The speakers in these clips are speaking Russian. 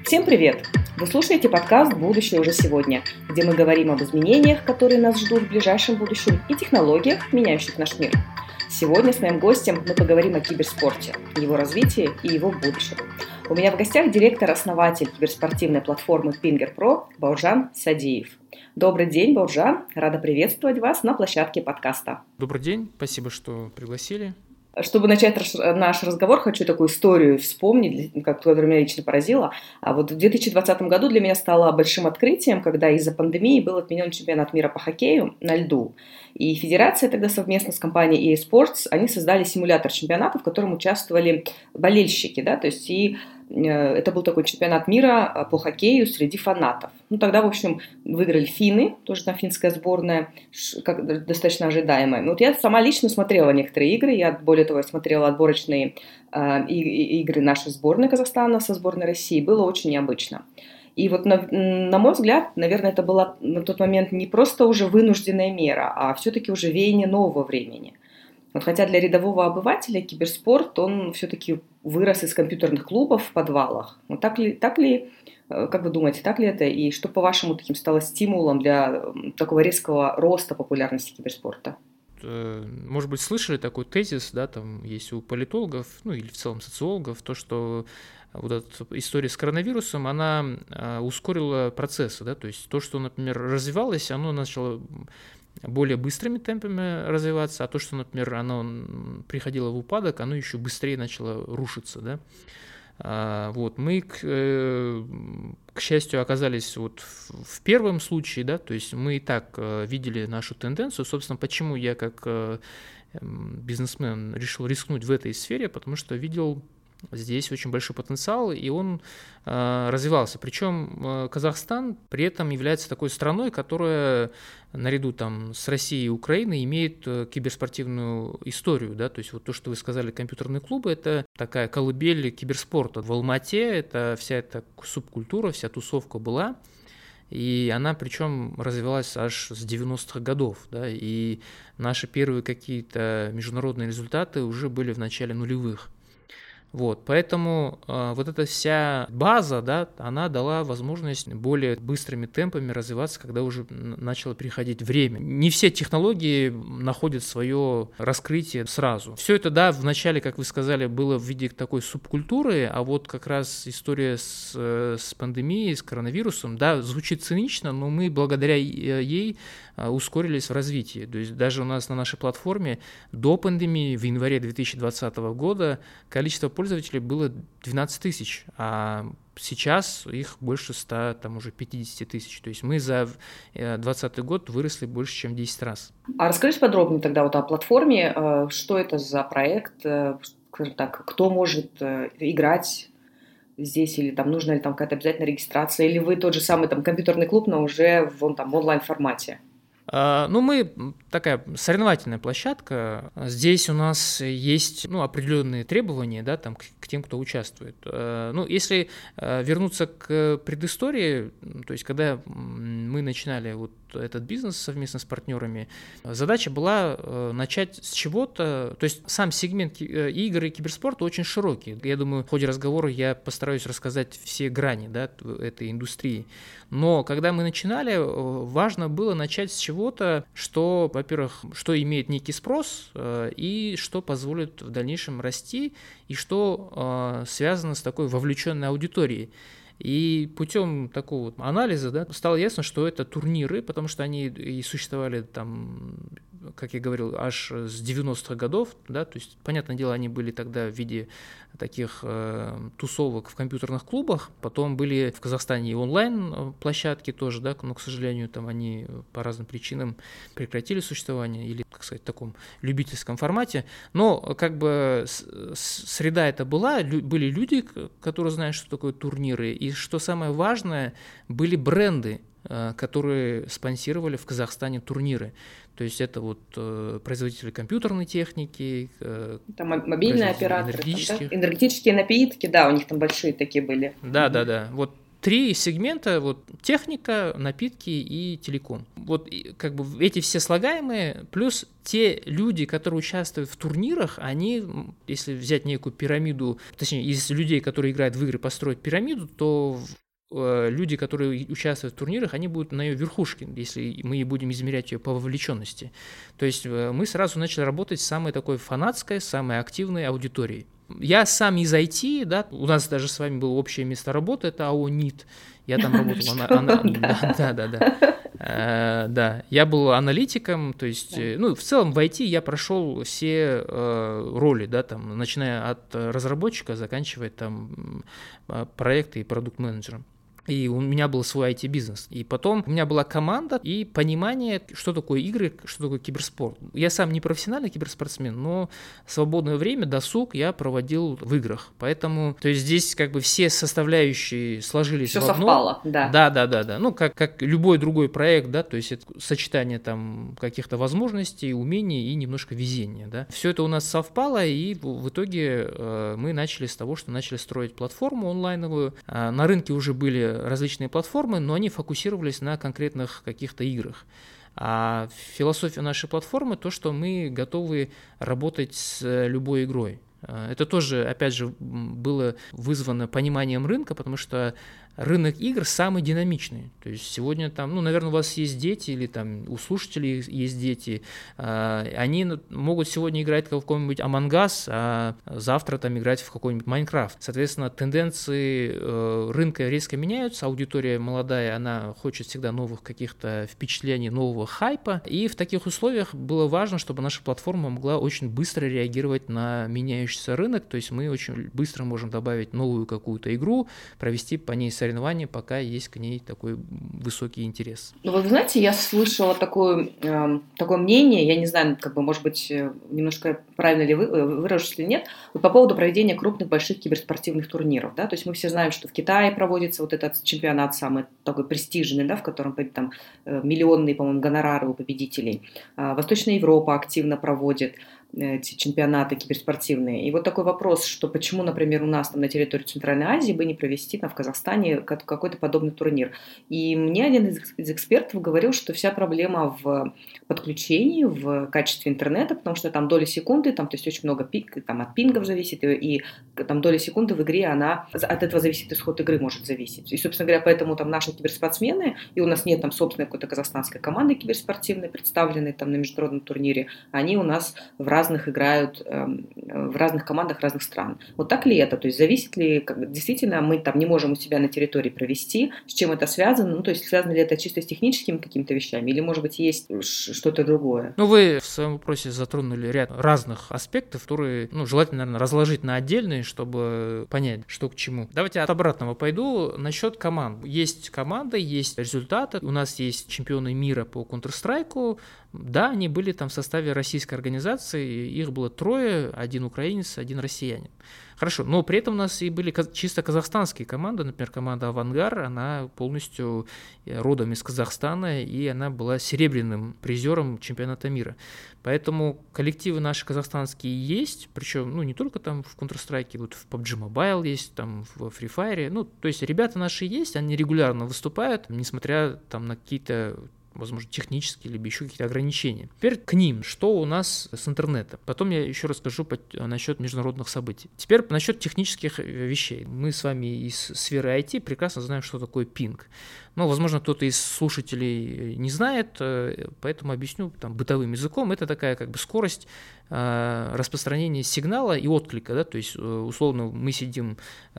Всем привет! Вы слушаете подкаст «Будущее уже сегодня», где мы говорим об изменениях, которые нас ждут в ближайшем будущем, и технологиях, меняющих наш мир. Сегодня с моим гостем мы поговорим о киберспорте, его развитии и его будущем. У меня в гостях директор-основатель киберспортивной платформы Pinger Pro Бауыржан Садиев. Добрый день, Бауыржан! Рада приветствовать вас на площадке подкаста. Добрый день, спасибо, что пригласили. Чтобы начать наш разговор, хочу такую историю вспомнить, которая меня лично поразила. А вот в 2020 году для меня стало большим открытием, когда из-за пандемии был отменен чемпионат мира по хоккею на льду. И федерация тогда совместно с компанией EA Sports, они создали симулятор чемпионата, в котором участвовали болельщики, да, то есть это был такой чемпионат мира по хоккею среди фанатов. Тогда, в общем, выиграли финны, тоже там финская сборная, достаточно ожидаемая. Вот я сама лично смотрела некоторые игры, я, более того, смотрела отборочные игры нашей сборной Казахстана со сборной России, было очень необычно. И вот, на мой взгляд, наверное, это была на тот момент не просто уже вынужденная мера, а все-таки уже веяние нового времени. Вот хотя для рядового обывателя киберспорт, он все-таки вырос из компьютерных клубов в подвалах. Вот так ли, как вы думаете, так ли это? И что, по-вашему, таким стало стимулом для такого резкого роста популярности киберспорта? Может быть, слышали такой тезис, да, там есть у политологов, или в целом социологов, то, что вот эта история с коронавирусом, она ускорила процессы, да, то есть то, что, например, развивалось, оно начало более быстрыми темпами развиваться, а то, что, например, оно приходило в упадок, оно еще быстрее начало рушиться, да. Вот, мы, к счастью, оказались вот в первом случае, да, то есть мы и так видели нашу тенденцию, собственно, почему я как бизнесмен решил рискнуть в этой сфере, потому что видел здесь очень большой потенциал, и он развивался. Причем Казахстан при этом является такой страной, которая наряду там с Россией и Украиной имеет киберспортивную историю, да, то есть вот то, что вы сказали, компьютерные клубы, это такая колыбель киберспорта. В Алмате это вся эта субкультура, вся тусовка была, и она причем развивалась аж с 90-х годов, да, и наши первые какие-то международные результаты уже были в начале нулевых. Вот, поэтому вот эта вся база, да, она дала возможность более быстрыми темпами развиваться, когда уже начало приходить время. Не все технологии находят свое раскрытие сразу. Все это, да, вначале, как вы сказали, было в виде такой субкультуры, а вот как раз история с пандемией, с коронавирусом, да, звучит цинично, но мы благодаря ей ускорились в развитии. То есть даже у нас на нашей платформе до пандемии в январе 2020 года количество пользователей было 12 тысяч, а сейчас их больше 100, там уже 50 тысяч. То есть мы за 2020 год выросли больше, чем 10 раз. А расскажите подробнее тогда вот о платформе, что это за проект, скажем так, кто может играть здесь, или там нужна ли там какая-то обязательная регистрация, или вы тот же самый там компьютерный клуб, но уже в онлайн-формате? Мы такая соревновательная площадка. Здесь у нас есть определенные требования, да, там, к тем, кто участвует. Если вернуться к предыстории, то есть когда мы начинали вот этот бизнес совместно с партнерами, задача была начать с чего-то, то есть сам сегмент игр и киберспорта очень широкий. Я думаю, в ходе разговора я постараюсь рассказать все грани, да, этой индустрии. Но когда мы начинали, важно было начать с чего-то, что, во-первых, что имеет некий спрос и что позволит в дальнейшем расти, и что связано с такой вовлеченной аудиторией. И путем такого анализа, да, стало ясно, что это турниры, потому что они и существовали там, как я говорил, аж с 90-х годов, да, то есть, понятное дело, они были тогда в виде таких тусовок в компьютерных клубах, потом были в Казахстане и онлайн-площадки тоже, да, но, к сожалению, там они по разным причинам прекратили существование или, так сказать, в таком любительском формате, но как бы среда это была, были люди, которые знают, что такое турниры, и что самое важное, были бренды, которые спонсировали в Казахстане турниры. То есть это вот производители компьютерной техники, там мобильные операторы, энергетические напитки, да, у них там большие такие были. Да. Вот 3 сегмента, вот техника, напитки и телеком. Вот как бы эти все слагаемые, плюс те люди, которые участвуют в турнирах, они, если взять некую пирамиду, точнее, из людей, которые играют в игры, построить пирамиду, то люди, которые участвуют в турнирах, они будут на ее верхушке, если мы будем измерять ее по вовлеченности. То есть мы сразу начали работать с самой такой фанатской, самой активной аудиторией. Я сам из IT, да, у нас даже с вами было общее место работы, это АО НИТ. Я там работал, да, я был аналитиком, то есть, ну, в целом в IT я прошел все роли, да, там, начиная от разработчика, заканчивая там проекты и продукт-менеджером. И у меня был свой IT-бизнес. И потом у меня была команда и понимание, что такое игры, что такое киберспорт. Я сам не профессиональный киберспортсмен, но свободное время, досуг я проводил в играх. Поэтому, то есть здесь как бы все составляющие сложились все в одно. Совпало, да. Да. Ну, как любой другой проект, да, то есть это сочетание там каких-то возможностей, умений и немножко везения, да. Все это у нас совпало, и в итоге мы начали с того, что начали строить платформу онлайновую. На рынке уже были различные платформы, но они фокусировались на конкретных каких-то играх. А философия нашей платформы то, что мы готовы работать с любой игрой. Это тоже, опять же, было вызвано пониманием рынка, потому что рынок игр самый динамичный. То есть сегодня там, ну, наверное, у вас есть дети или там у слушателей есть дети, они могут сегодня играть в какой-нибудь Among Us, а завтра там играть в какой-нибудь Minecraft. Соответственно, тенденции рынка резко меняются, аудитория молодая, она хочет всегда новых каких-то впечатлений, нового хайпа, и в таких условиях было важно, чтобы наша платформа могла очень быстро реагировать на меняющийся рынок, то есть мы очень быстро можем добавить новую какую-то игру, провести по ней соревнования, пока есть к ней такой высокий интерес. Ну, вы знаете, я слышала такое мнение, я не знаю, как бы, может быть, немножко правильно ли выражусь или нет, вот по поводу проведения крупных больших киберспортивных турниров, да, то есть мы все знаем, что в Китае проводится вот этот чемпионат самый такой престижный, да, в котором там миллионные, по-моему, гонорары у победителей. Восточная Европа активно проводит эти чемпионаты киберспортивные. И вот такой вопрос, что почему, например, у нас там на территории Центральной Азии бы не провести там в Казахстане какой-то подобный турнир. И мне один из экспертов говорил, что вся проблема в подключении, в качестве интернета, потому что там доли секунды, там, то есть очень много там, от пингов зависит, и там доля секунды в игре, она от этого зависит, исход игры может зависеть. И, собственно говоря, поэтому там наши киберспортсмены, и у нас нет там собственной какой-то казахстанской команды киберспортивной, представленной там на международном турнире, они у нас играют в разных командах разных стран. Вот так ли это? То есть зависит ли, действительно, мы там не можем у себя на территории провести, с чем это связано? Ну, то есть связано ли это чисто с техническими какими-то вещами, или, может быть, есть что-то другое? Ну, вы в своем вопросе затронули ряд разных аспектов, которые, ну, желательно, наверное, разложить на отдельные, чтобы понять, что к чему. Давайте от обратного пойду. Насчет команд. Есть команды, есть результаты. У нас есть чемпионы мира по Counter-Strike. Да, они были там в составе российской организации, их было 3, 1 украинец, 1 россиянин. Хорошо, но при этом у нас и были чисто казахстанские команды, например, команда «Авангар», она полностью родом из Казахстана, и она была серебряным призером чемпионата мира. Поэтому коллективы наши казахстанские есть, причем, ну, не только там в Counter-Strike, вот в PUBG Mobile есть, там в Free Fire, ну, то есть ребята наши есть, они регулярно выступают, несмотря там на какие-то, возможно, технические, либо еще какие-то ограничения. Теперь к ним. Что у нас с интернетом? Потом я еще расскажу насчет международных событий. Теперь насчет технических вещей. Мы с вами из сферы IT прекрасно знаем, что такое пинг. Но, возможно, кто-то из слушателей не знает, поэтому объясню там бытовым языком. Это такая как бы скорость распространения сигнала и отклика. Да? То есть, условно, мы сидим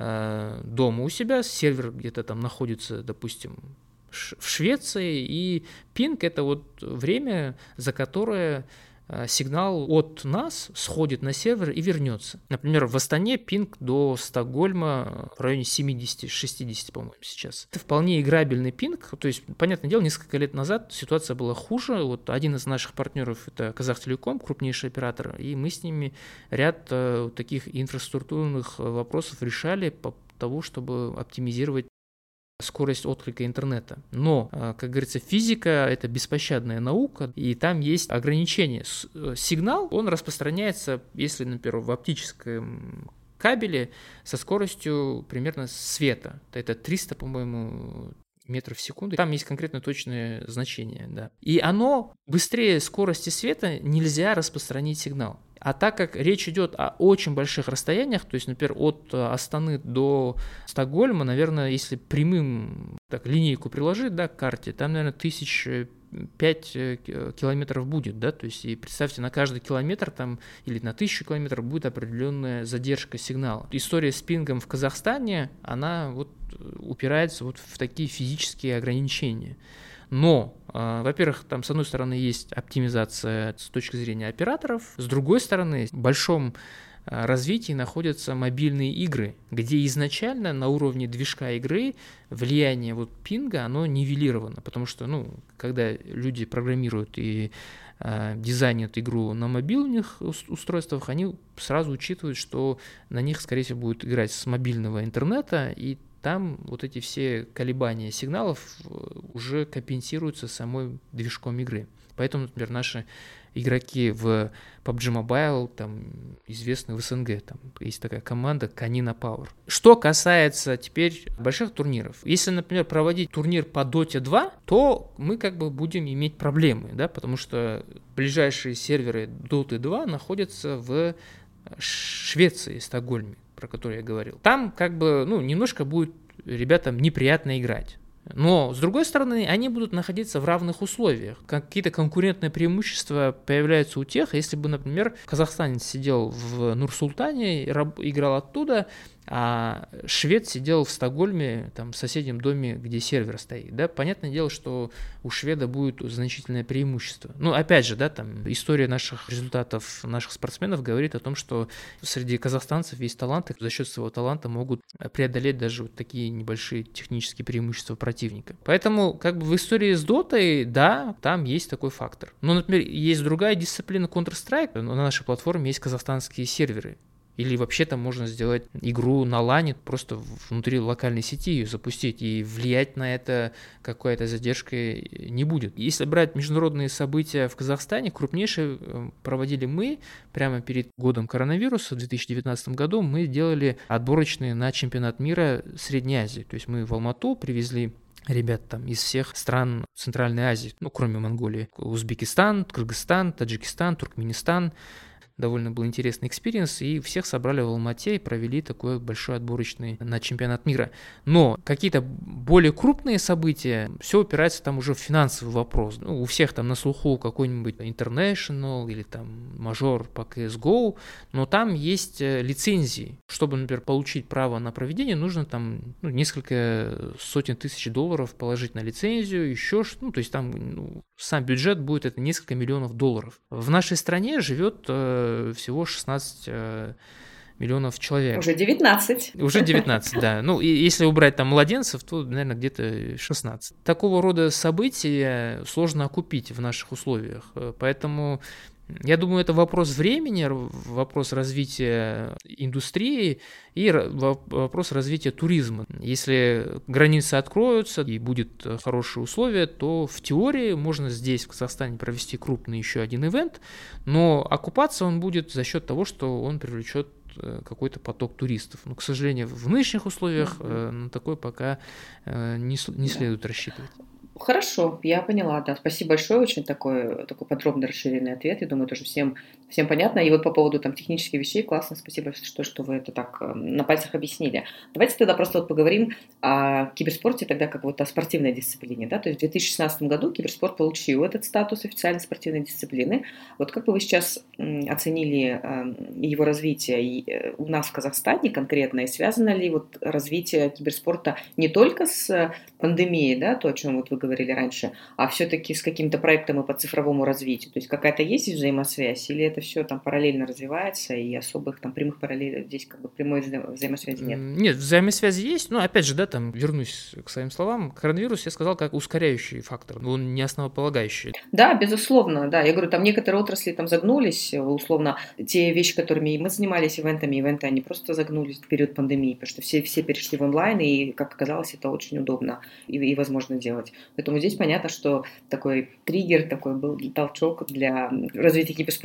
дома у себя, сервер где-то там находится, допустим, в Швеции, и пинг — это вот время, за которое сигнал от нас сходит на сервер и вернется. Например, в Астане пинг до Стокгольма в районе 70-60, по-моему, сейчас. Это вполне играбельный пинг. То есть, понятное дело, несколько лет назад ситуация была хуже. Вот один из наших партнеров — это Казахтелеком, крупнейший оператор, и мы с ними ряд таких инфраструктурных вопросов решали по тому, чтобы оптимизировать скорость отклика интернета. Но, как говорится, физика — это беспощадная наука, и там есть ограничения. Сигнал, он распространяется, если, например, в оптическом кабели со скоростью примерно света. Это 300, по-моему, метров в секунду. Там есть конкретно точное значение, да. И оно быстрее скорости света нельзя распространить сигнал. А так как речь идет о очень больших расстояниях, то есть, например, от Астаны до Стокгольма, наверное, если прямым так, линейку приложить, да, к карте, там, наверное, 5 километров будет, да, то есть, и представьте, на каждый километр там или на 1000 километров будет определенная задержка сигнала. История с пингом в Казахстане, она вот упирается вот в такие физические ограничения. Но, во-первых, там с одной стороны есть оптимизация с точки зрения операторов, с другой стороны в большом развитии находятся мобильные игры, где изначально на уровне движка игры влияние вот пинга, оно нивелировано, потому что, ну, когда люди программируют и дизайнят игру на мобильных устройствах, они сразу учитывают, что на них, скорее всего, будут играть с мобильного интернета, и там вот эти все колебания сигналов уже компенсируются самой движком игры. Поэтому, например, наши игроки в PUBG Mobile, там, известны в СНГ, там есть такая команда Canina Power. Что касается теперь больших турниров. Если, например, проводить турнир по Dota 2, то мы как бы будем иметь проблемы, да, потому что ближайшие серверы Dota 2 находятся в Швеции, Стокгольме, про который я говорил. Там как бы, ну, немножко будет ребятам неприятно играть. Но, с другой стороны, они будут находиться в равных условиях. Какие-то конкурентные преимущества появляются у тех, если бы, например, казахстанец сидел в Нур-Султане, играл оттуда, а швед сидел в Стокгольме, там, в соседнем доме, где сервер стоит, да, понятное дело, что у шведа будет значительное преимущество. Ну, опять же, да, там, история наших результатов, наших спортсменов говорит о том, что среди казахстанцев есть таланты, за счет своего таланта могут преодолеть даже вот такие небольшие технические преимущества противника. Поэтому, как бы в истории с Дотой, да, там есть такой фактор. Но, например, есть другая дисциплина Counter-Strike, на нашей платформе есть казахстанские серверы. Или вообще там можно сделать игру на лане, просто внутри локальной сети ее запустить, и влиять на это какой-то задержкой не будет. Если брать международные события в Казахстане, крупнейшие проводили мы прямо перед годом коронавируса, в 2019 году мы делали отборочные на чемпионат мира Средней Азии. То есть мы в Алмату привезли ребят там из всех стран Центральной Азии, ну, кроме Монголии. Узбекистан, Кыргызстан, Таджикистан, Туркменистан. Довольно был интересный экспириенс, и всех собрали в Алмате и провели такой большой отборочный на чемпионат мира. Но какие-то более крупные события, все упирается там уже в финансовый вопрос. Ну, у всех там на слуху какой-нибудь International или там мажор по CSGO, но там есть лицензии. Чтобы, например, получить право на проведение, нужно там несколько сотен тысяч долларов положить на лицензию, еще что-то. Ну, то есть там сам бюджет будет это несколько миллионов долларов. В нашей стране живет всего 16 миллионов человек. Уже 19. Уже 19, да. Ну, и если убрать там младенцев, то, наверное, где-то 16. Такого рода события сложно окупить в наших условиях. Поэтому я думаю, это вопрос времени, вопрос развития индустрии и вопрос развития туризма. Если границы откроются и будет хорошие условия, то в теории можно здесь, в Казахстане, провести крупный еще один ивент, но окупаться он будет за счет того, что он привлечет какой-то поток туристов. Но, к сожалению, в нынешних условиях на такой пока не следует рассчитывать. Хорошо, я поняла, да. Спасибо большое, очень такой подробный, расширенный ответ. Я думаю, тоже всем понятно. И вот по поводу там технических вещей, классно, спасибо, что вы это так на пальцах объяснили. Давайте тогда просто вот поговорим о киберспорте, тогда как вот о спортивной дисциплине, да. То есть в 2016 году киберспорт получил этот статус официальной спортивной дисциплины. Вот как бы вы сейчас оценили его развитие и у нас в Казахстане конкретно, и связано ли вот развитие киберспорта не только с пандемией, да, то, о чем вот вы говорили раньше, а все-таки с каким-то проектом и по цифровому развитию? То есть какая-то есть взаимосвязь, или это все там параллельно развивается, и особых там прямых параллелей здесь как бы прямой взаимосвязи нет? Нет, взаимосвязи есть, но опять же, да, там вернусь к своим словам, коронавирус я сказал как ускоряющий фактор, он не основополагающий. Да, безусловно, да, я говорю, там некоторые отрасли там загнулись, условно, те вещи, которыми мы занимались, ивенты, они просто загнулись в период пандемии, потому что все перешли в онлайн, и, как оказалось, это очень удобно и возможно делать. Поэтому здесь понятно, что такой триггер, такой был толчок для развития киберспорта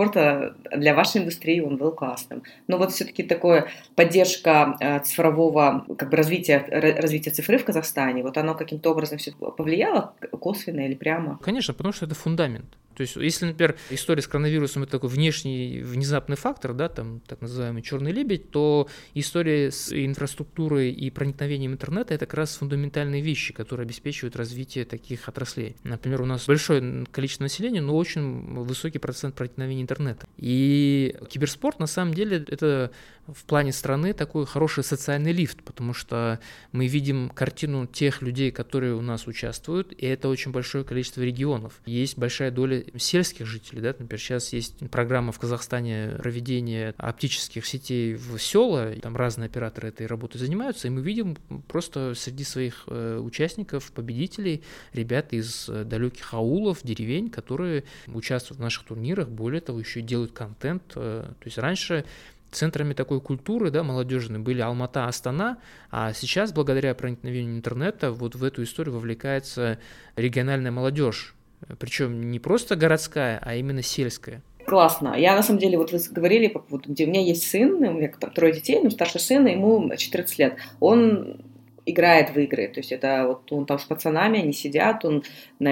для вашей индустрии он был классным. Но вот все-таки такое поддержка цифрового как бы развития цифры в Казахстане, вот оно каким-то образом все повлияло косвенно или прямо? Конечно, потому что это фундамент. То есть, если, например, история с коронавирусом – это такой внешний, внезапный фактор, да, там, так называемый черный лебедь, то история с инфраструктурой и проникновением интернета – это как раз фундаментальные вещи, которые обеспечивают развитие таких отраслей. Например, у нас большое количество населения, но очень высокий процент проникновения интернета. И киберспорт, на самом деле, это в плане страны такой хороший социальный лифт, потому что мы видим картину тех людей, которые у нас участвуют, и это очень большое количество регионов. Есть большая доля сельских жителей, да, например, сейчас есть программа в Казахстане проведения оптических сетей в села, там разные операторы этой работой занимаются, и мы видим просто среди своих участников, победителей, ребят из далеких аулов, деревень, которые участвуют в наших турнирах, более того, еще и делают контент. То есть раньше центрами такой культуры, да, молодежной были Алмата, Астана, а сейчас, благодаря проникновению интернета, вот в эту историю вовлекается региональная молодежь. Причем не просто городская, а именно сельская. Классно. Я, на самом деле, вот вы говорили по поводу, где у меня есть сын, у меня там 3 детей, но старший сын, ему 14 лет. Он играет в игры, то есть это вот он там с пацанами, они сидят, он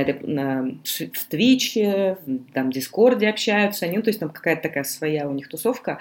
в Твиче, там в Дискорде общаются, они, то есть там какая-то такая своя у них тусовка.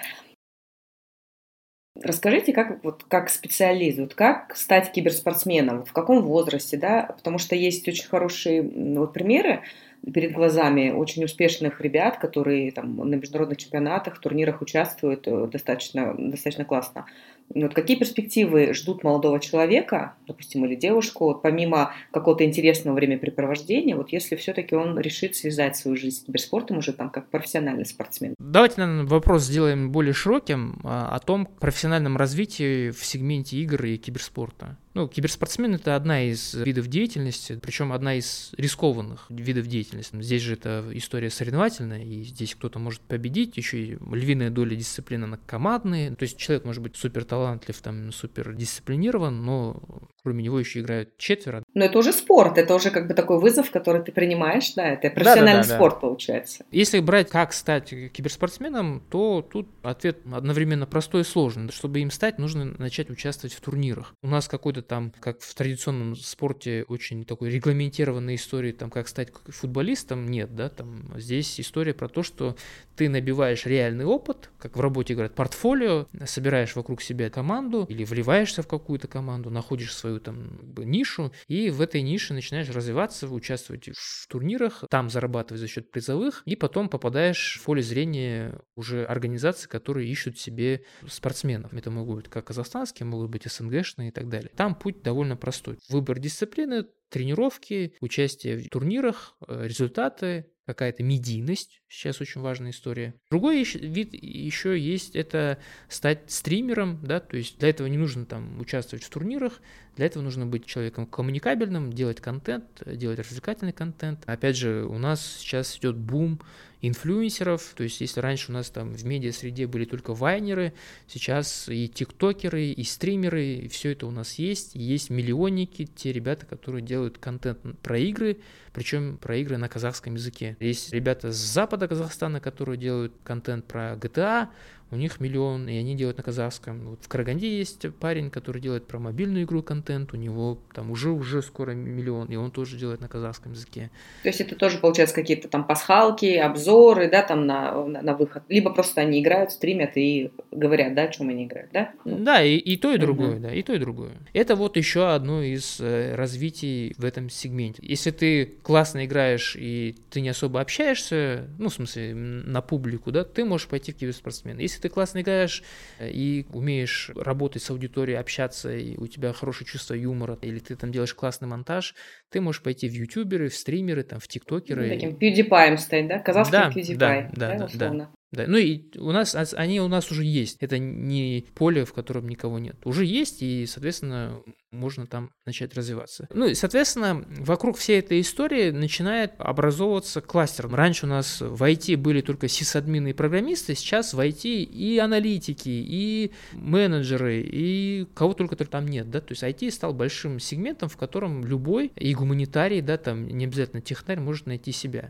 Расскажите, как специалист, вот как стать киберспортсменом, вот в каком возрасте, да, потому что есть очень хорошие вот примеры перед глазами очень успешных ребят, которые там на международных чемпионатах, турнирах участвуют достаточно классно. Вот какие перспективы ждут молодого человека, допустим, или девушку, вот помимо какого-то интересного времяпрепровождения, вот если все-таки он решит связать свою жизнь с киберспортом уже там как профессиональный спортсмен? Давайте, наверное, вопрос сделаем более широким о том профессиональном развитии в сегменте игр и киберспорта. Ну, киберспортсмен – это одна из видов деятельности, причем одна из рискованных видов деятельности. Здесь же это история соревновательная, и здесь кто-то может победить, еще и львиная доля дисциплины на командные. То есть человек может быть супер талантлив, там, супер дисциплинирован, но кроме него еще играют 4. Но это уже спорт, это уже как бы такой вызов, который ты принимаешь, да, это профессиональный спорт получается. Если брать, как стать киберспортсменом, то тут ответ одновременно простой и сложный. Чтобы им стать, нужно начать участвовать в турнирах. У нас какой-то там, как в традиционном спорте, очень такой регламентированной истории, там, как стать футболистом, нет, да, там, здесь история про то, что ты набиваешь реальный опыт, как в работе говорят, портфолио, собираешь вокруг себя команду или вливаешься в какую-то команду, находишь свою там нишу, и в этой нише начинаешь развиваться, участвовать в турнирах, там зарабатывать за счет призовых, и потом попадаешь в поле зрения уже организаций, которые ищут себе спортсменов. Это могут быть как казахстанские, могут быть СНГшные и так далее. Там путь довольно простой. Выбор дисциплины, тренировки, участие в турнирах, результаты, какая-то медийность, сейчас очень важная история. Другой вид еще есть, это стать стримером, да, то есть для этого не нужно там участвовать в турнирах, для этого нужно быть человеком коммуникабельным, делать контент, делать развлекательный контент. Опять же, у нас сейчас идет бум инфлюенсеров, то есть если раньше у нас там в медиа-среде были только вайнеры, сейчас и тиктокеры, и стримеры, и все это у нас есть, и есть миллионники, те ребята, которые делают контент про игры, причем про игры на казахском языке. Есть ребята с запада Казахстана, которые делают контент про GTA, у них миллион, и они делают на казахском. Вот в Караганде есть парень, который делает про мобильную игру контент, у него там уже скоро миллион, и он тоже делает на казахском языке. То есть это тоже, получается, какие-то там пасхалки, обзоры, да, там на выход. Либо просто они играют, стримят и говорят, да, о чем они играют, да? Да, и то, и другое, да, и то, и другое. Это вот еще одно из развитий в этом сегменте. Если ты классно играешь и ты не особо общаешься, ну, в смысле, на публику, да, ты можешь пойти в киберспортсмен. Если ты классно играешь и умеешь работать с аудиторией, общаться, и у тебя хорошее чувство юмора, или ты там делаешь классный монтаж, ты можешь пойти в ютуберы, в стримеры, там, в тиктокеры. Таким PewDiePie стать, да? Казахским PewDiePie, да, условно. Да, ну и они у нас уже есть. Это не поле, в котором никого нет. Уже есть, и, соответственно, можно там начать развиваться. Ну и, соответственно, вокруг всей этой истории начинает образовываться кластер. Раньше у нас в IT были только сисадмины и программисты, сейчас в IT и аналитики, и менеджеры, и кого только там нет, да, то есть IT стал большим сегментом, в котором любой и гуманитарий, да, там не обязательно технарь может найти себя.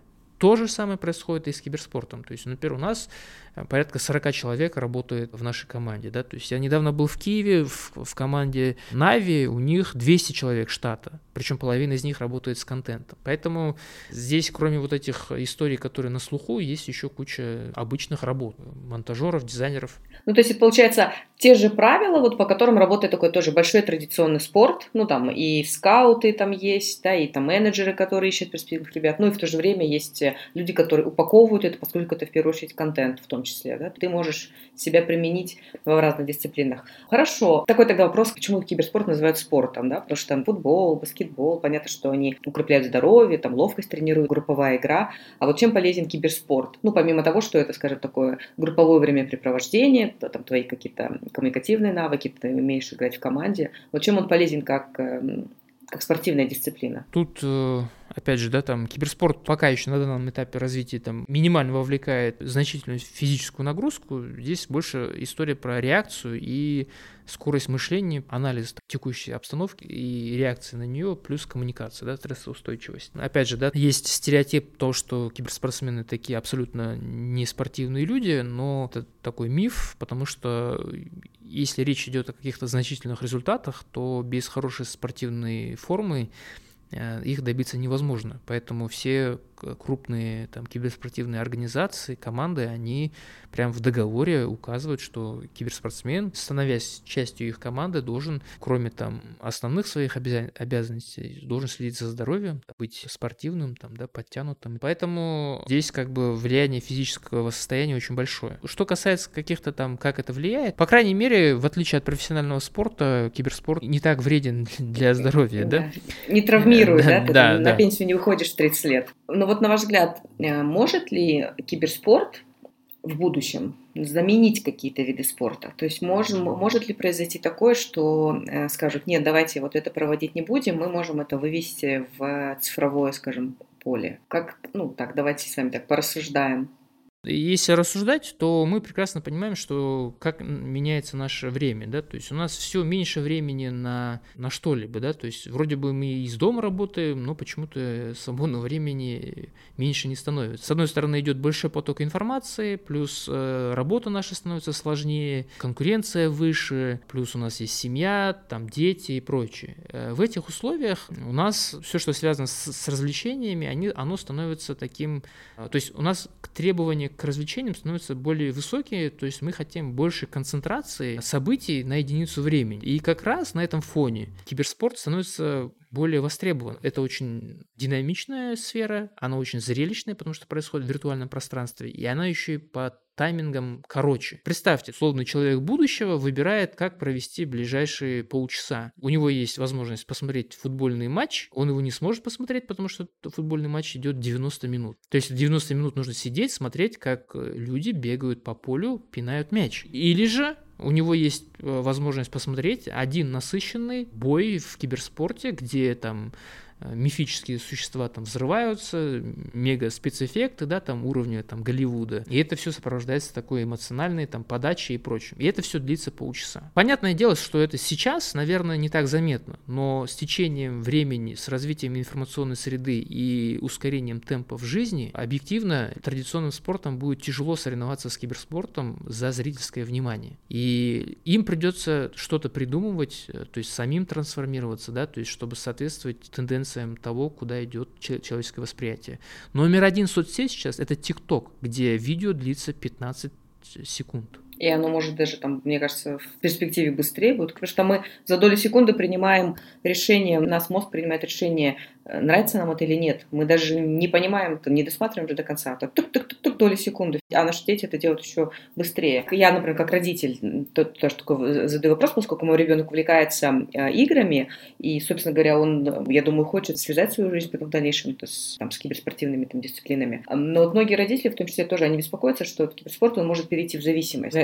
То же самое происходит и с киберспортом. То есть, например, у нас порядка 40 человек работает в нашей команде. Да? То есть я недавно был в Киеве, в команде Na'Vi, у них 200 человек штата, причем половина из них работает с контентом. Поэтому здесь, кроме вот этих историй, которые на слуху, есть еще куча обычных работ, монтажеров, дизайнеров. Ну, то есть это, получается, те же правила, вот по которым работает такой тоже большой традиционный спорт, ну, там и скауты там есть, да, и там менеджеры, которые ищут перспективных ребят, ну, и в то же время есть люди, которые упаковывают это, поскольку это в первую очередь контент в том числе, да, ты можешь себя применить в разных дисциплинах. Хорошо. Такой тогда вопрос, почему киберспорт называют спортом, да, потому что там футбол, баскетбол, понятно, что они укрепляют здоровье, там ловкость тренируют, групповая игра, а вот чем полезен киберспорт? Ну, помимо того, что это, скажем, такое групповое времяпрепровождение, там твои какие-то коммуникативные навыки, ты умеешь играть в команде, вот чем он полезен как спортивная дисциплина? Тут, опять же, да, там киберспорт пока еще на данном этапе развития там минимально вовлекает значительную физическую нагрузку. Здесь больше история про реакцию и скорость мышления, анализ текущей обстановки и реакции на нее, плюс коммуникация, да, стрессоустойчивость. Опять же, да, есть стереотип того, что киберспортсмены такие абсолютно не спортивные люди, но это такой миф, потому что если речь идет о каких-то значительных результатах, то без хорошей спортивной формы их добиться невозможно. Поэтому все крупные там киберспортивные организации, команды, они прям в договоре указывают, что киберспортсмен, становясь частью их команды, должен, кроме там основных своих обязанностей, должен следить за здоровьем, быть спортивным, там, да, подтянутым. Поэтому здесь как бы влияние физического состояния очень большое. Что касается каких-то там, как это влияет, по крайней мере, в отличие от профессионального спорта, киберспорт не так вреден для здоровья, да? Не травмирует, да? Ты Да, на пенсию не выходишь в 30 лет. Но вот на ваш взгляд, может ли киберспорт в будущем заменить какие-то виды спорта? То есть может ли произойти такое, что скажут, нет, давайте вот это проводить не будем, мы можем это вывести в цифровое, скажем, поле? Как, ну так, давайте с вами так порассуждаем. Если рассуждать, то мы прекрасно понимаем, что как меняется наше время, да, то есть у нас все меньше времени на что-либо, да, то есть вроде бы мы из дома работаем, но почему-то свободного времени меньше не становится. С одной стороны идет большой поток информации, плюс работа наша становится сложнее, конкуренция выше, плюс у нас есть семья, там дети и прочее. В этих условиях у нас все, что связано с развлечениями, оно становится таким, то есть у нас требования к развлечениям становятся более высокие, то есть мы хотим больше концентрации событий на единицу времени. И как раз на этом фоне киберспорт становится более востребован. Это очень динамичная сфера, она очень зрелищная, потому что происходит в виртуальном пространстве, и она еще и по таймингом короче. Представьте, условный человек будущего выбирает, как провести ближайшие полчаса. У него есть возможность посмотреть футбольный матч, он его не сможет посмотреть, потому что футбольный матч идет 90 минут. То есть 90 минут нужно сидеть, смотреть, как люди бегают по полю, пинают мяч. Или же у него есть возможность посмотреть один насыщенный бой в киберспорте, где там мифические существа там взрываются, мега спецэффекты, да, там уровня там Голливуда. И это все сопровождается такой эмоциональной там подачей и прочим. И это все длится полчаса. Понятное дело, что это сейчас, наверное, не так заметно, но с течением времени, с развитием информационной среды и ускорением темпов жизни, объективно традиционным спортом будет тяжело соревноваться с киберспортом за зрительское внимание. И им придется что-то придумывать, то есть самим трансформироваться, да, то есть чтобы соответствовать тенденциям того, куда идет человеческое восприятие. Номер один соцсеть сейчас — это TikTok, где видео длится 15 секунд. И оно может даже, там, мне кажется, в перспективе быстрее будет, потому что мы за долю секунды принимаем решение, у нас мозг принимает решение, нравится нам это или нет. Мы даже не понимаем, не досматриваем уже до конца. Так, тук-тук-тук-тук, доли секунды. А наши дети это делают еще быстрее. Я, например, как родитель, тоже такой задаю вопрос, поскольку мой ребенок увлекается играми, и, собственно говоря, он, я думаю, хочет связать свою жизнь потом в дальнейшем с киберспортивными там, дисциплинами. Но вот многие родители, в том числе тоже, они беспокоятся, что киберспорт он может перейти в зависимость.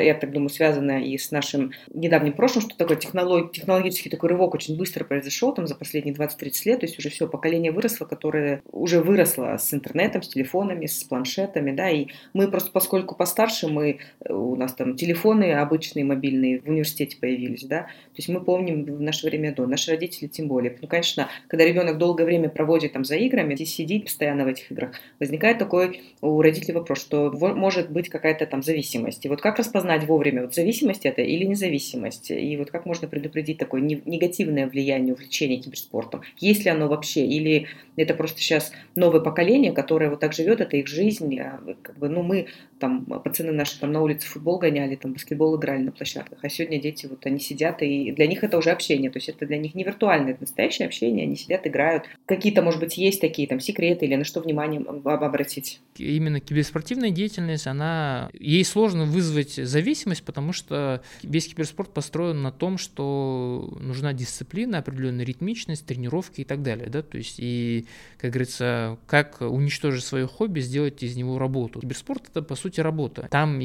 я так думаю, связано и с нашим недавним прошлым, что такой технологический такой рывок очень быстро произошел там за последние 20-30 лет, то есть уже все поколение выросло, которое уже выросло с интернетом, с телефонами, с планшетами, да, и мы просто, поскольку постарше, у нас там телефоны обычные, мобильные в университете появились, да, то есть мы помним в наше время до, наши родители тем более. Ну, конечно, когда ребенок долгое время проводит там за играми, и сидит постоянно в этих играх, возникает такой у родителей вопрос, что может быть какая-то там зависимость. И вот как распознать вовремя, вот зависимость это или независимость? И вот как можно предупредить такое негативное влияние увлечения киберспортом? Есть ли оно вообще? Или это просто сейчас новое поколение, которое вот так живет, это их жизнь, как бы, ну, мы там, пацаны наши там на улице футбол гоняли, там баскетбол играли на площадках, а сегодня дети вот они сидят, и для них это уже общение, то есть это для них не виртуальное, это настоящее общение, они сидят, играют. Какие-то, может быть, есть такие там секреты или на что внимание обратить? Именно киберспортивная деятельность, ей сложно вызвать зависимость, потому что весь киберспорт построен на том, что нужна дисциплина, определенная ритмичность, тренировки и так далее, да, то есть и, как говорится, как уничтожить свое хобби, сделать из него работу. Киберспорт — это, по сути, работа. Там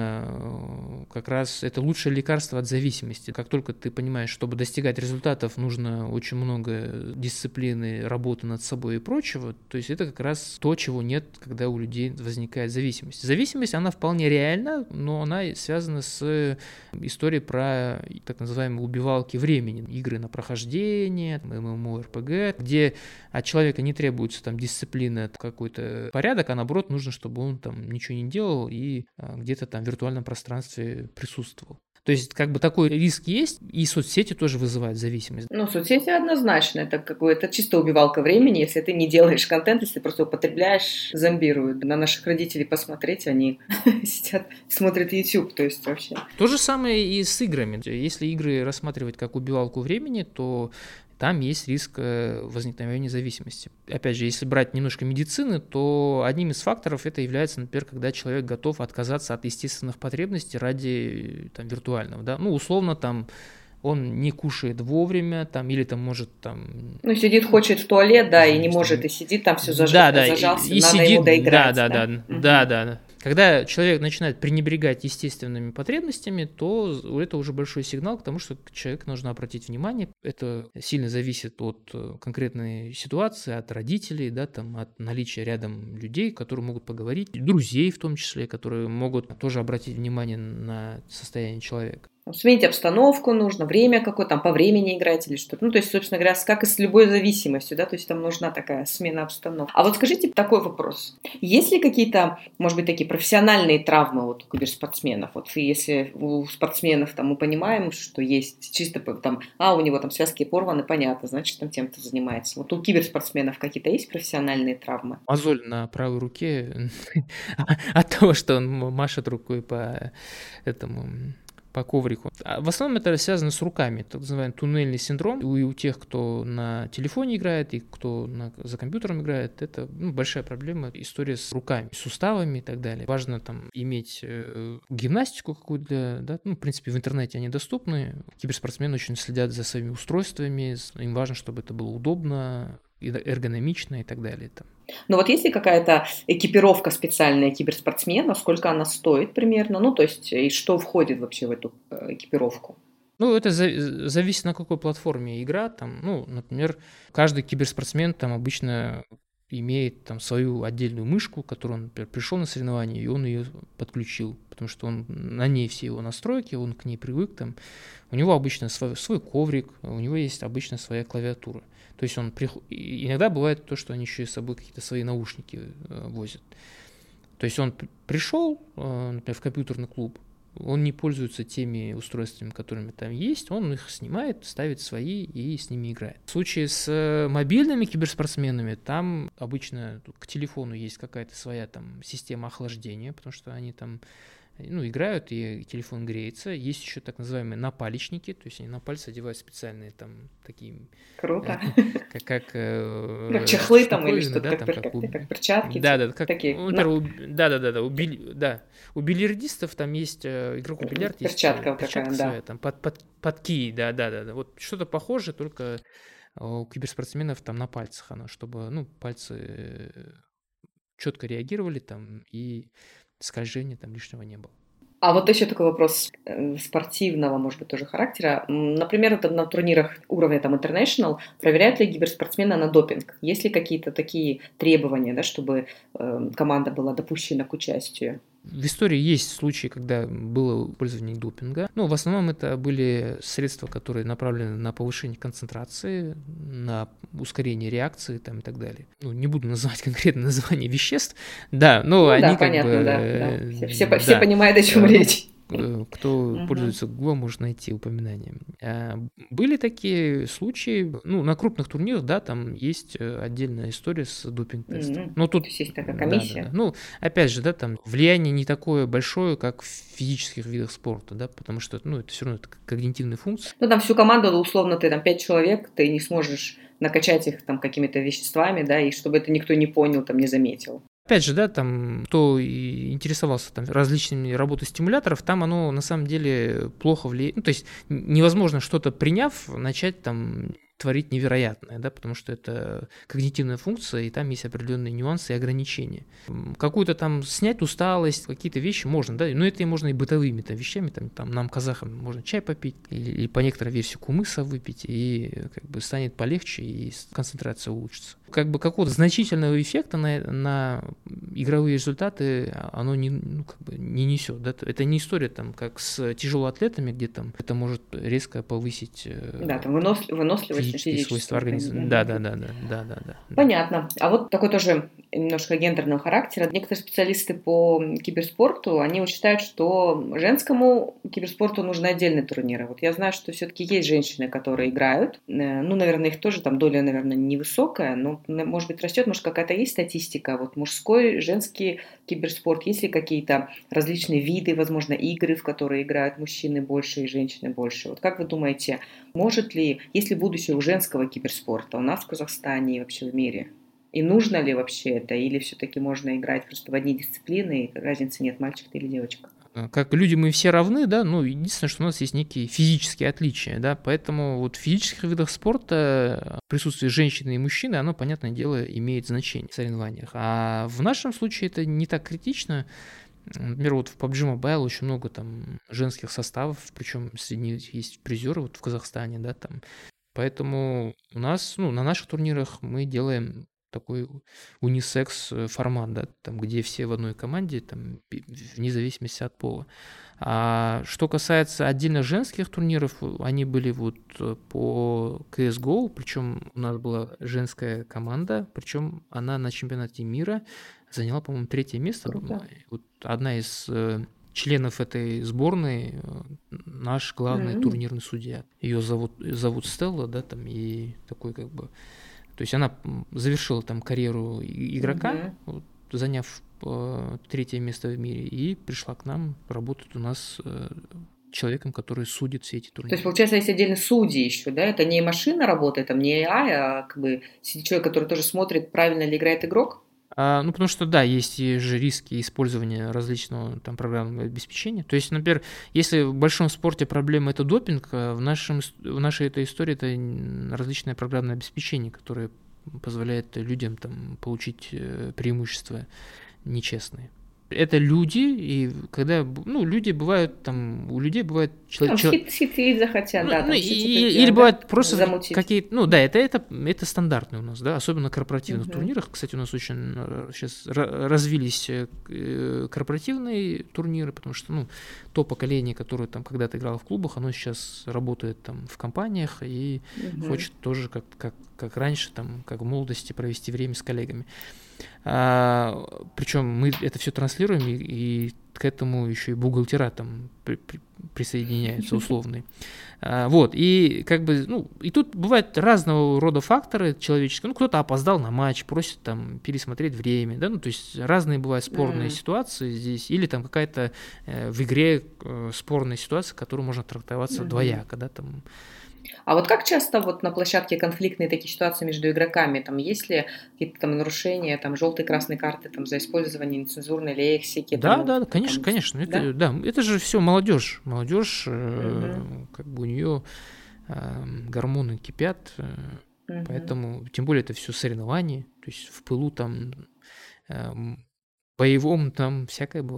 именно как раз это лучшее лекарство от зависимости. Как только ты понимаешь, чтобы достигать результатов, нужно очень много дисциплины, работы над собой и прочего, то есть это как раз то, чего нет, когда у людей возникает зависимость. Зависимость, она вполне реальна, но она связана с историей про так называемые убивалки времени, игры на прохождение, MMORPG, где от человека не требуется там дисциплина, какой-то порядок, а наоборот нужно, чтобы он там ничего не делал и где-то там в виртуальном пространстве присутствовал. То есть, как бы такой риск есть, и соцсети тоже вызывают зависимость. Ну, соцсети однозначно, это чисто убивалка времени, если ты не делаешь контент, если ты просто употребляешь, зомбируют. На наших родителей посмотреть, они сидят, смотрят YouTube, то есть вообще. То же самое и с играми. Если игры рассматривать как убивалку времени, то там есть риск возникновения зависимости. Опять же, если брать немножко медицины, то одним из факторов это является, например, когда человек готов отказаться от естественных потребностей ради там, виртуального. Да? Ну, условно, там он не кушает вовремя, там, или там может там... Ну, сидит, хочет в туалет, да, и не может, и сидит там все зажался, и надо сидит, ему доиграть. Да. Когда человек начинает пренебрегать естественными потребностями, то это уже большой сигнал к тому, что человеку нужно обратить внимание. Это сильно зависит от конкретной ситуации, от родителей, да, там, от наличия рядом людей, которые могут поговорить, друзей в том числе, которые могут тоже обратить внимание на состояние человека. Сменить обстановку нужно, время какое-то, там по времени играть или что-то. Ну, то есть, собственно говоря, как и с любой зависимостью, да, то есть там нужна такая смена обстановки. А вот скажите такой вопрос. Есть ли какие-то, может быть, такие профессиональные травмы вот у киберспортсменов? Вот если у спортсменов там мы понимаем, что есть чисто там, у него там связки порваны, понятно, значит, там тем-то занимается. Вот у киберспортсменов какие-то есть профессиональные травмы? Мозоль на правой руке от того, что он машет рукой по коврику. В основном это связано с руками, так называемый туннельный синдром. И у тех, кто на телефоне играет, и кто за компьютером играет, это большая проблема, история с руками, суставами и так далее. Важно там иметь гимнастику какую-то, да, в принципе, в интернете они доступны. Киберспортсмены очень следят за своими устройствами, им важно, чтобы это было удобно, эргономично и так далее. Но вот есть ли какая-то экипировка специальная киберспортсмена, сколько она стоит примерно, ну, то есть, и что входит вообще в эту экипировку? Ну, это зависит, на какой платформе игра. Там, например, каждый киберспортсмен там обычно имеет там свою отдельную мышку, которую он, например, пришел на соревнование, и он ее подключил, потому что он на ней все его настройки, он к ней привык. Там. У него обычно свой коврик, у него есть обычно своя клавиатура. То есть иногда бывает то, что они еще и с собой какие-то свои наушники возят. То есть он пришел, например, в компьютерный клуб, он не пользуется теми устройствами, которыми там есть, он их снимает, ставит свои и с ними играет. В случае с мобильными киберспортсменами, там обычно к телефону есть какая-то своя там система охлаждения, потому что они там играют, и телефон греется. Есть еще так называемые напалечники, то есть они на пальцы одевают специальные там такие... Круто. Как чехлы там или что-то, как перчатки. Да, такие. У бильярдистов там есть, игроку бильярд есть перчатка такая, своя, там под кий, да. Вот что-то похожее, только у киберспортсменов там на пальцах оно, чтобы, пальцы четко реагировали там и скольжения там лишнего не было. А вот еще такой вопрос спортивного, может быть, тоже характера. Например, это на турнирах уровня там international проверяют ли киберспортсмена на допинг? Есть ли какие-то такие требования, да, чтобы команда была допущена к участию? В истории есть случаи, когда было использование допинга. Но в основном это были средства, которые направлены на повышение концентрации, на ускорение реакции там, и так далее. Ну, не буду называть конкретное название веществ. Да, но Ну да, они как понятно, да, да. бы... Все Да. понимают, о чем Ну, речь. кто Мгм. пользуется Гуглом, может найти упоминания. Были такие случаи, ну, на крупных турнирах, да, там есть отдельная история с допинг-тестом. Но То тут, есть есть такая да. комиссия. Ну, опять же, да, там влияние не такое большое, как в физических видах спорта, да, потому что, ну, это все равно это когнитивные функции. Ну, там всю команду, ну, условно, ты там 5 человек, ты не сможешь накачать их там какими-то веществами, да, и чтобы это никто не понял, там, не заметил. Опять же, да, там, кто и интересовался там различными работой стимуляторов, там оно на самом деле плохо влияет. Ну, то есть невозможно что-то приняв, начать там творить невероятное, да, потому что это когнитивная функция, и там есть определенные нюансы и ограничения. Какую-то там снять усталость, какие-то вещи можно, да, но это и можно и бытовыми там вещами, там нам, казахам, можно чай попить, или по некоторой версии кумыса выпить, и как бы станет полегче, и концентрация улучшится. Как бы какого-то значительного эффекта на игровые результаты оно не, ну, как бы не несет. Да? Это не история там, как с тяжелоатлетами, где там это может резко повысить Да, там выносливость на физические свойства физическую. организма. Да. Понятно. А вот такой тоже немножко гендерного характера. Некоторые специалисты по киберспорту, они вот считают, что женскому киберспорту нужны отдельные турниры. Вот я знаю, что все-таки есть женщины, которые играют. Ну, наверное, их тоже там доля, наверное, невысокая, но, может быть, растет. Может, какая-то есть статистика? Вот мужской, женский киберспорт. Есть ли какие-то различные виды, возможно, игры, в которые играют мужчины больше и женщины больше? Вот как вы думаете, может ли, есть ли будущее у женского киберспорта у нас в Казахстане и вообще в мире? И нужно ли вообще это? Или все-таки можно играть просто в одни дисциплины, и разницы нет, мальчик ты или девочка? Как люди мы все равны, да, ну, единственное, что у нас есть некие физические отличия, да, поэтому вот в физических видах спорта присутствие женщины и мужчины, оно, понятное дело, имеет значение в соревнованиях. А в нашем случае это не так критично. Например, вот в PUBG Mobile очень много там женских составов, причем среди них есть призеры вот в Казахстане, да, там. Поэтому у нас, ну, на наших турнирах мы делаем такой унисекс формат, да, там, где все в одной команде, там, вне зависимости от пола. А что касается отдельно женских турниров, они были вот по CSGO, причем у нас была женская команда, причем она на чемпионате мира заняла, по-моему, 3-е место. Круто. Вот одна из членов этой сборной наш главный М. турнирный судья. Ее зовут Стелла, да, там, и такой как бы... То есть она завершила там карьеру игрока, Мгм. вот, заняв 3-е место в мире, и пришла к нам работать у нас человеком, который судит все эти То есть, турниры. получается, есть отдельно судьи еще, да? Это не машина работает, там не AI, а как бы сидит человек, который тоже смотрит, правильно ли играет игрок? Ну, потому что, да, есть и же риски использования различного там программного обеспечения. То есть, например, если в большом спорте проблема это допинг, в нашей этой истории это различное программное обеспечение, которое позволяет людям там получить преимущества нечестные. Это люди, и когда, ну, люди бывают там, у людей бывает Там схитрить захотят, ну, да, ну, там что-то типа или сделать, да? бывает просто Замутить. какие-то, ну да, это стандартные у нас, да, особенно на корпоративных Мгм. турнирах. Кстати, у нас очень сейчас развились корпоративные турниры, потому что, ну, то поколение, которое там когда-то играло в клубах, оно сейчас работает там в компаниях и Мгм. хочет тоже, как раньше, там, как в молодости, провести время с коллегами. Причем мы это все транслируем, и к этому еще и бухгалтера там присоединяются условные. Вот, и как бы, ну, и тут бывают разного рода факторы человеческие. Ну, кто-то опоздал на матч, просит там пересмотреть время, да, ну, то есть разные бывают спорные ситуации здесь, или там какая-то в игре спорная ситуация, которую можно трактоваться двояко, да, там. А вот как часто вот на площадке конфликтные такие ситуации между игроками? Там есть ли какие-то там нарушения, там желтые, красные карты там за использование нецензурной лексики, Да, там, конечно, да? это же все молодежь, Мгм. как бы у нее гормоны кипят, Мгм. поэтому, тем более это все соревнования, то есть в пылу там боевом там всякое бывает.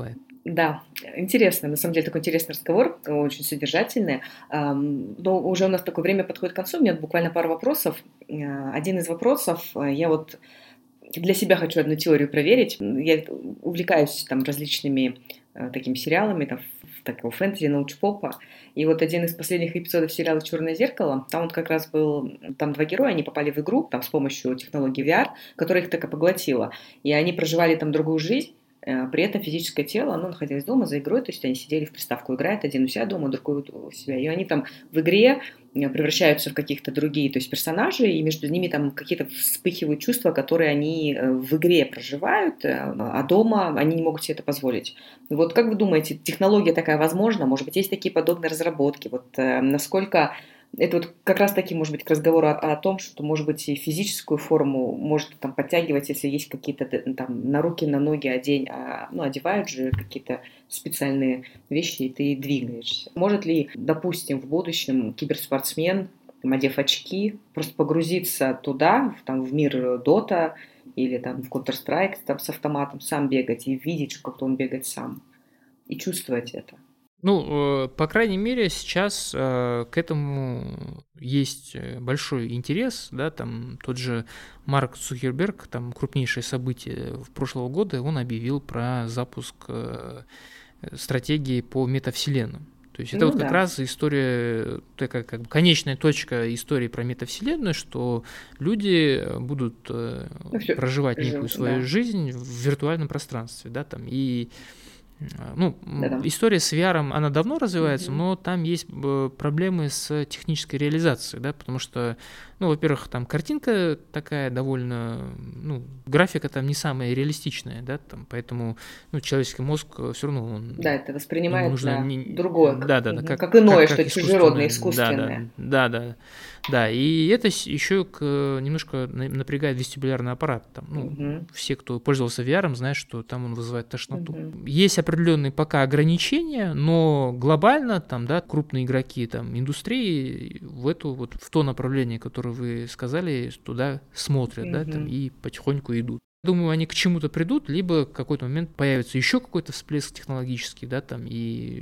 Да, интересно, на самом деле такой интересный разговор, очень содержательный. Но уже у нас такое время подходит к концу, у меня буквально пару вопросов. Один из вопросов, я вот для себя хочу одну теорию проверить. Я увлекаюсь там различными такими сериалами, там, такого фэнтези, научпопа. И вот один из последних эпизодов сериала «Черное зеркало», там вот как раз был, там два героя, они попали в игру там, с помощью технологии VR, которая их так и поглотила. И они проживали там другую жизнь, при этом физическое тело, оно находилось дома за игрой, то есть они сидели в приставку, играют один у себя дома, другой у себя. И они там в игре превращаются в каких-то другие, то есть персонажи, и между ними там какие-то вспыхивают чувства, которые они в игре проживают, а дома они не могут себе это позволить. Вот как вы думаете, технология такая возможна? Может быть, есть такие подобные разработки? Вот насколько... Это вот как раз таки, может быть, к разговору о том, что, может быть, и физическую форму может там подтягивать, если есть какие-то там на руки, на ноги одевают же какие-то специальные вещи, и ты двигаешься. Может ли, допустим, в будущем киберспортсмен, одев очки, просто погрузиться туда, там, в мир Dota или там в Counter-Strike там, с автоматом, сам бегать и видеть, как он бегает сам, и чувствовать это? Ну, по крайней мере, сейчас к этому есть большой интерес, да, там тот же Марк Цукерберг, там крупнейшее событие прошлого года, он объявил про запуск стратегии по метавселенным. То есть это вот как раз история, такая как бы конечная точка истории про метавселенную, что люди будут проживать некую свою жизнь в виртуальном пространстве, да, там, и история с VR, она давно развивается, но там есть проблемы с технической реализацией, да, потому что, во-первых, там картинка такая довольно, графика там не самая реалистичная, да, там, поэтому, человеческий мозг все равно он... Да, это воспринимает нужно другое, как иное, что чужеродное, искусственное. Да, и это еще немножко напрягает вестибулярный аппарат. Там, все, кто пользовался VR, знают, что там он вызывает тошноту. Есть определенные пока ограничения, но глобально там, да, крупные игроки там, индустрии в то направление, которое вы сказали, туда смотрят, да, там, и потихоньку идут. Думаю, они к чему-то придут, либо в какой-то момент появится еще какой-то всплеск технологический, да, там, и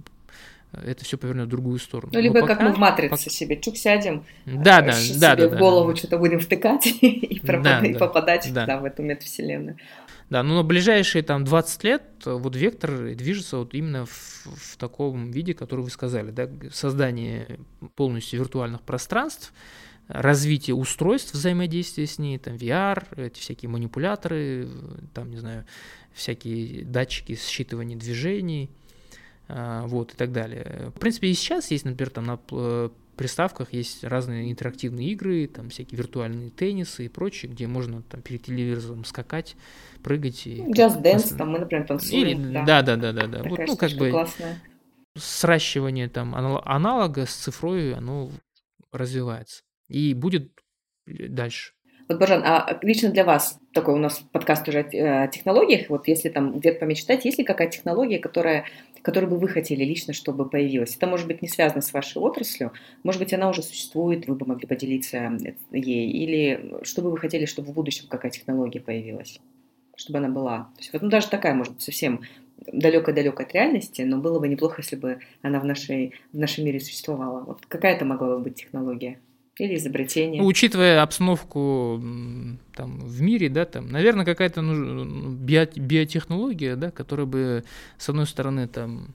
это все повернет в другую сторону. Либо как мы в «Матрице» себе чук сядем, себе в голову что-то будем втыкать и попадать в эту метавселенную. Да, но на ближайшие там 20 лет вот вектор движется вот именно в таком виде, который вы сказали, да, создание полностью виртуальных пространств, развитие устройств взаимодействия с ней, там VR, эти всякие манипуляторы, там, не знаю, всякие датчики считывания движений, вот, и так далее. В принципе, и сейчас есть, например, там на приставках есть разные интерактивные игры, там всякие виртуальные теннисы и прочее, где можно там перед телевизором скакать, прыгать. Just Dance, там мы, например, танцуем. Да. Такая вот, как бы классная. Сращивание там аналога с цифрой, оно развивается и будет дальше. Вот, Божан, а лично для вас, такой у нас подкаст уже о технологиях, вот если там где-то помечтать, есть ли какая-то технология, которую бы вы хотели лично, чтобы появилась? Это может быть не связано с вашей отраслью, может быть, она уже существует, вы бы могли поделиться ей, или что бы вы хотели, чтобы в будущем какая технология появилась, чтобы она была? То есть, вот, даже такая, может быть, совсем далекая-далекая от реальности, но было бы неплохо, если бы она в нашем мире существовала. Вот какая это могла бы быть технология? Или изобретение. Учитывая обстановку там, в мире, да, там, наверное, какая-то биотехнология, да, которая бы, с одной стороны, там,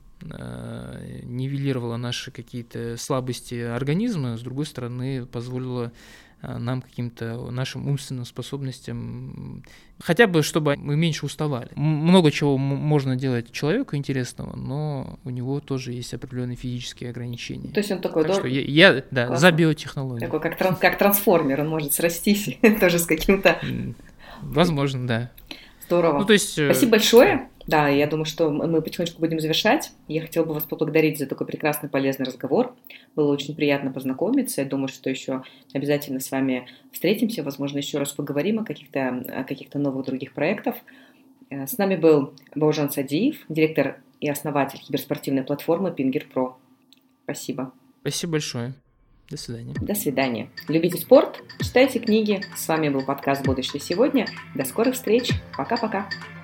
нивелировала наши какие-то слабости организма, с другой стороны, позволила нам каким-то нашим умственным способностям, хотя бы чтобы мы меньше уставали. Много чего можно делать человеку интересного, но у него тоже есть определенные физические ограничения. То есть он такой... Так что я за биотехнологию. Такой как трансформер, он может срастись тоже с каким-то... Возможно, да. Здорово. То есть... Спасибо большое. Да, я думаю, что мы потихонечку будем завершать. Я хотела бы вас поблагодарить за такой прекрасный, полезный разговор. Было очень приятно познакомиться. Я думаю, что еще обязательно с вами встретимся. Возможно, еще раз поговорим о каких-то новых других проектах. С нами был Бауыржан Садиев, директор и основатель киберспортивной платформы Pinger.pro. Спасибо. Спасибо большое. До свидания. До свидания. Любите спорт, читайте книги. С вами был подкаст «Будущее сегодня». До скорых встреч. Пока-пока.